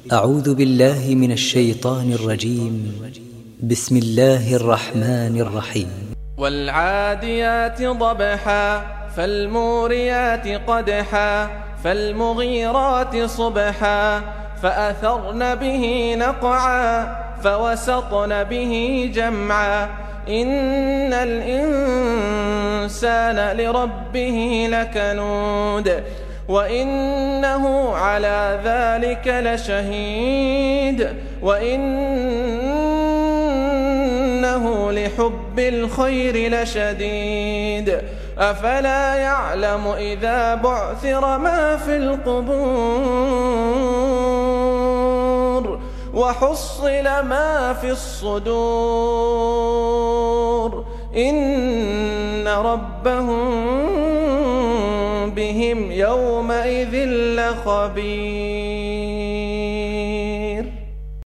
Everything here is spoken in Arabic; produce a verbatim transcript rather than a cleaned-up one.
أعوذ بالله من الشيطان الرجيم. بسم الله الرحمن الرحيم. والعاديات ضبحا فالموريات قدحا فالمغيرات صبحا فأثرن به نقعا فوسطن به جمعا إن الإنسان لربه لكنود وإنه على ذلك لشهيد وإنه لحب الخير لشديد أفلا يعلم إذا بعثر ما في القبور وحصل ما في الصدور إن ربهم بهم يومئذ لخبير.